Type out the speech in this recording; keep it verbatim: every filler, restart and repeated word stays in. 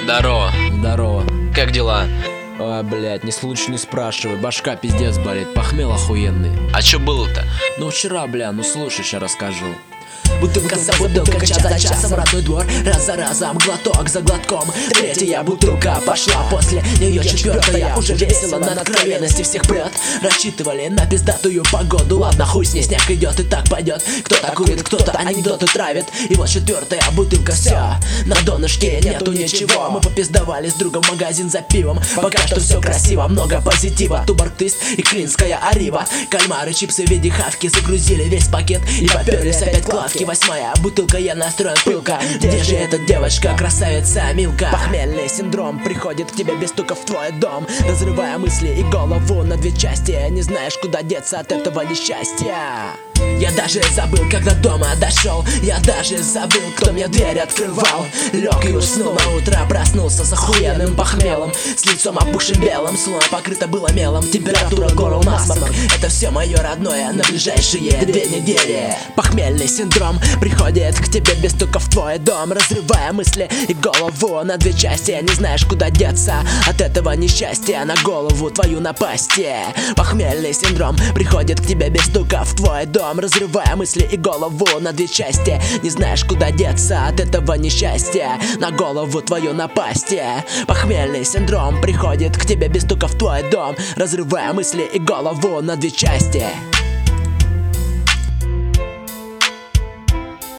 Здорово. Здорово. Как дела? А, блядь, не случай не спрашивай, башка пиздец болит, похмел охуенный. А чё было-то? Ну вчера, бля, ну слушай, ща расскажу. Бутылка за бутылкой, час за часом, родной двор, раз за разом, глоток за глотком. Третья бутылка пошла, после нее четвертая. Уже весело, на откровенности всех прет. Рассчитывали на пиздатую погоду. Ладно, хуй с ней, снег идет и так пойдет. Кто-то курит, кто-то анекдоты травит. И вот четвертая бутылка, все, на донышке нету ничего. Мы попиздовали с другом в магазин за пивом. Пока что все красиво, много позитива. Туборгтыст и клинская арива. Кальмары, чипсы в виде хавки. Загрузили весь пакет и поперлись опять кладки. Восьмая бутылка, я настроен пылка. Где же эта девочка, красавица Милка? Похмельный синдром приходит к тебе без стука в твой дом, разрывая мысли и голову на две части. Не знаешь, куда деться от этого несчастья. Я даже забыл, когда дома дошел. Я даже забыл, кто мне дверь открывал. Лег и уснул, на утро проснулся с охуенным похмелом, с лицом опухшим белым, словно покрыто было мелом. Температура, горл, насморк, это все мое родное на ближайшие две недели. Похмельный синдром приходит к тебе без стука в твой дом, разрывая мысли и голову на две части. Не знаешь, куда деться от этого несчастья, на голову твою напасти. Похмельный синдром приходит к тебе без стука в твой дом, разрывая мысли и голову на две части. Не знаешь, куда деться от этого несчастья, на голову твою напасти. Похмельный синдром приходит к тебе без стука в твой дом, разрывая мысли и голову на две части.